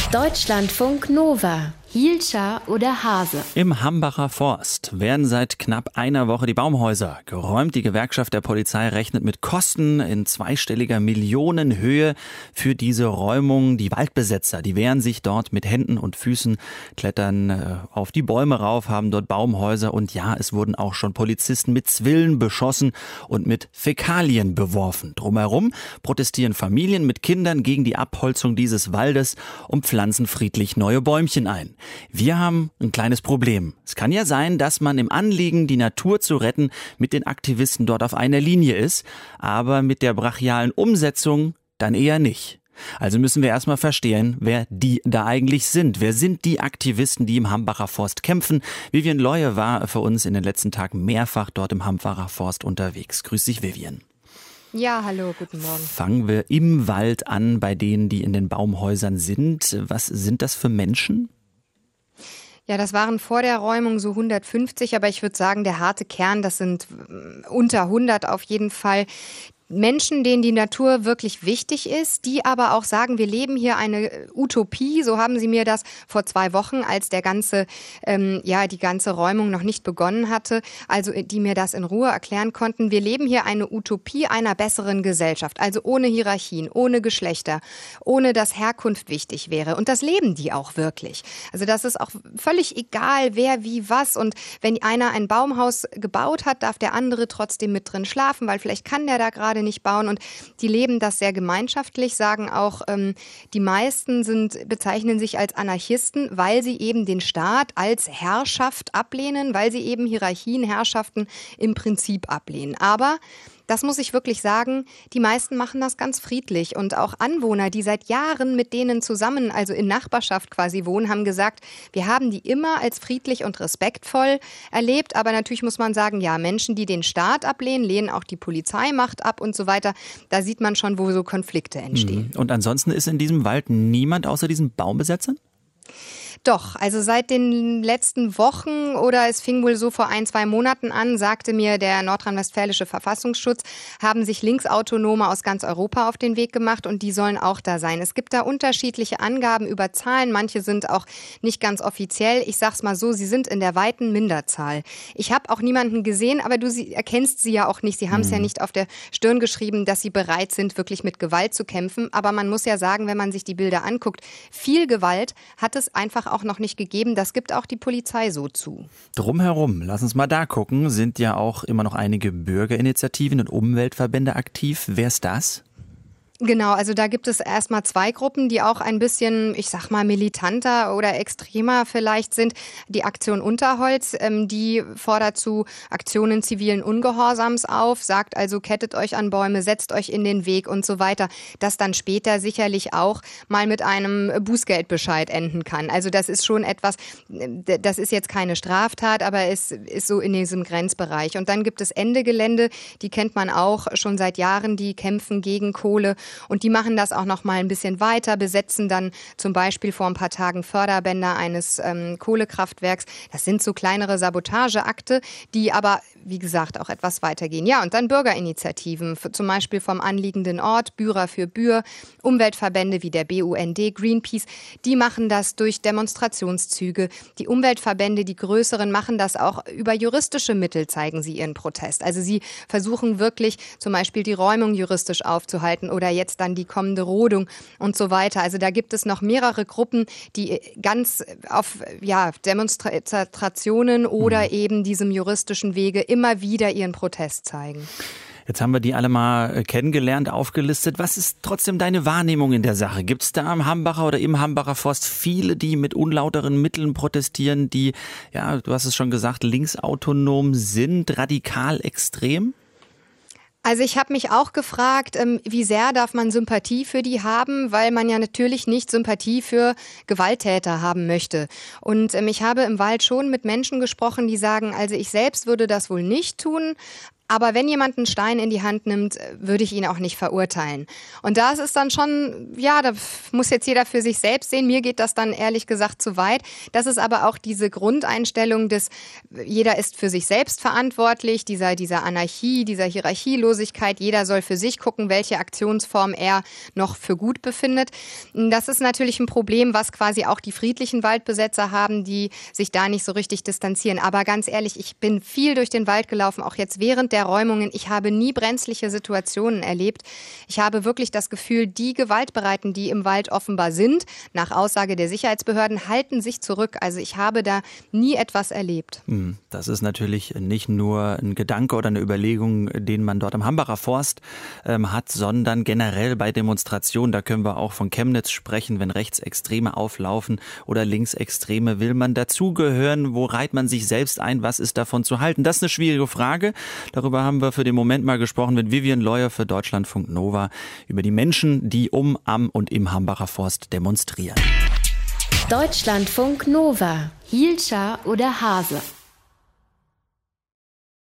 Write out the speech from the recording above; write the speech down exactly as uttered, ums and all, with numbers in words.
Deutschlandfunk Nova. Hielscher oder Hase? Im Hambacher Forst werden seit knapp einer Woche die Baumhäuser geräumt. Die Gewerkschaft der Polizei rechnet mit Kosten in zweistelliger Millionenhöhe für diese Räumung. Die Waldbesetzer, die wehren sich dort mit Händen und Füßen, klettern äh, auf die Bäume rauf, haben dort Baumhäuser. Und ja, es wurden auch schon Polizisten mit Zwillen beschossen und mit Fäkalien beworfen. Drumherum protestieren Familien mit Kindern gegen die Abholzung dieses Waldes und pflanzen friedlich neue Bäumchen ein. Wir haben ein kleines Problem. Es kann ja sein, dass man im Anliegen, die Natur zu retten, mit den Aktivisten dort auf einer Linie ist, aber mit der brachialen Umsetzung dann eher nicht. Also müssen wir erstmal verstehen, wer die da eigentlich sind. Wer sind die Aktivisten, die im Hambacher Forst kämpfen? Vivian Leue war für uns in den letzten Tagen mehrfach dort im Hambacher Forst unterwegs. Grüß dich, Vivian. Ja, hallo, guten Morgen. Fangen wir im Wald an, bei denen, die in den Baumhäusern sind. Was sind das für Menschen? Ja, das waren vor der Räumung so hundertfünfzig, aber ich würde sagen, der harte Kern, das sind unter hundert auf jeden Fall. Menschen, denen die Natur wirklich wichtig ist, die aber auch sagen, wir leben hier eine Utopie. So haben sie mir das vor zwei Wochen, als der ganze, ähm, ja, die ganze Räumung noch nicht begonnen hatte, also die mir das in Ruhe erklären konnten. Wir leben hier eine Utopie einer besseren Gesellschaft, also ohne Hierarchien, ohne Geschlechter, ohne dass Herkunft wichtig wäre. Und das leben die auch wirklich. Also das ist auch völlig egal, wer wie was. Und wenn einer ein Baumhaus gebaut hat, darf der andere trotzdem mit drin schlafen, weil vielleicht kann der da gerade nicht bauen, und die leben das sehr gemeinschaftlich, sagen auch, ähm, die meisten sind, bezeichnen sich als Anarchisten, weil sie eben den Staat als Herrschaft ablehnen, weil sie eben Hierarchien, Herrschaften im Prinzip ablehnen. Aber das muss ich wirklich sagen, die meisten machen das ganz friedlich, und auch Anwohner, die seit Jahren mit denen zusammen, also in Nachbarschaft quasi wohnen, haben gesagt, wir haben die immer als friedlich und respektvoll erlebt, aber natürlich muss man sagen, ja, Menschen, die den Staat ablehnen, lehnen auch die Polizeimacht ab und so weiter, da sieht man schon, wo so Konflikte entstehen. Und ansonsten ist in diesem Wald niemand außer diesen Baumbesetzern? Doch, also seit den letzten Wochen oder es fing wohl so vor ein, zwei Monaten an, sagte mir der nordrhein-westfälische Verfassungsschutz, haben sich Linksautonome aus ganz Europa auf den Weg gemacht, und die sollen auch da sein. Es gibt da unterschiedliche Angaben über Zahlen, manche sind auch nicht ganz offiziell. Ich sag's mal so, sie sind in der weiten Minderzahl. Ich habe auch niemanden gesehen, aber du sie, erkennst sie ja auch nicht. Sie haben es mhm. ja nicht auf der Stirn geschrieben, dass sie bereit sind, wirklich mit Gewalt zu kämpfen. Aber man muss ja sagen, wenn man sich die Bilder anguckt, viel Gewalt hat es einfach auch noch nicht gegeben. Das gibt auch die Polizei so zu. Drumherum, lass uns mal da gucken, sind ja auch immer noch einige Bürgerinitiativen und Umweltverbände aktiv. Wer ist das? Genau, also da gibt es erstmal zwei Gruppen, die auch ein bisschen, ich sag mal, militanter oder extremer vielleicht sind. Die Aktion Unterholz, ähm, die fordert zu Aktionen zivilen Ungehorsams auf, sagt also, kettet euch an Bäume, setzt euch in den Weg und so weiter. Das dann später sicherlich auch mal mit einem Bußgeldbescheid enden kann. Also das ist schon etwas, das ist jetzt keine Straftat, aber es ist so in diesem Grenzbereich. Und dann gibt es Ende Gelände, die kennt man auch schon seit Jahren, die kämpfen gegen Kohle. Und die machen das auch noch mal ein bisschen weiter, besetzen dann zum Beispiel vor ein paar Tagen Förderbänder eines ähm, Kohlekraftwerks. Das sind so kleinere Sabotageakte, die aber, wie gesagt, auch etwas weitergehen. Ja, und dann Bürgerinitiativen, für, zum Beispiel vom anliegenden Ort, Bührer für Bühr, Umweltverbände wie der B U N D, Greenpeace, die machen das durch Demonstrationszüge. Die Umweltverbände, die größeren, machen das auch über juristische Mittel, zeigen sie ihren Protest. Also sie versuchen wirklich zum Beispiel die Räumung juristisch aufzuhalten oder jetzt dann die kommende Rodung und so weiter. Also da gibt es noch mehrere Gruppen, die ganz auf ja, Demonstrationen oder mhm. eben diesem juristischen Wege immer wieder ihren Protest zeigen. Jetzt haben wir die alle mal kennengelernt, aufgelistet. Was ist trotzdem deine Wahrnehmung in der Sache? Gibt es da am Hambacher oder im Hambacher Forst viele, die mit unlauteren Mitteln protestieren, die, ja, du hast es schon gesagt, linksautonom sind, radikal extrem? Also ich habe mich auch gefragt, wie sehr darf man Sympathie für die haben, weil man ja natürlich nicht Sympathie für Gewalttäter haben möchte. Und ich habe im Wald schon mit Menschen gesprochen, die sagen, also ich selbst würde das wohl nicht tun, Aber wenn jemand einen Stein in die Hand nimmt, würde ich ihn auch nicht verurteilen. Und das ist dann schon, ja, da muss jetzt jeder für sich selbst sehen. Mir geht das dann ehrlich gesagt zu weit. Das ist aber auch diese Grundeinstellung des, jeder ist für sich selbst verantwortlich, dieser, dieser Anarchie, dieser Hierarchielosigkeit. Jeder soll für sich gucken, welche Aktionsform er noch für gut befindet. Das ist natürlich ein Problem, was quasi auch die friedlichen Waldbesetzer haben, die sich da nicht so richtig distanzieren. Aber ganz ehrlich, ich bin viel durch den Wald gelaufen, auch jetzt während der Räumungen. Ich habe nie brenzliche Situationen erlebt. Ich habe wirklich das Gefühl, die Gewaltbereiten, die im Wald offenbar sind, nach Aussage der Sicherheitsbehörden, halten sich zurück. Also ich habe da nie etwas erlebt. Das ist natürlich nicht nur ein Gedanke oder eine Überlegung, den man dort am Hambacher Forst ähm, hat, sondern generell bei Demonstrationen. Da können wir auch von Chemnitz sprechen, wenn Rechtsextreme auflaufen oder Linksextreme. Will man dazugehören? Wo reiht man sich selbst ein? Was ist davon zu halten? Das ist eine schwierige Frage. Darüber haben wir für den Moment mal gesprochen mit Vivian Leuer für Deutschlandfunk Nova über die Menschen, die um, am und im Hambacher Forst demonstrieren. Deutschlandfunk Nova. Hielscher oder Hase?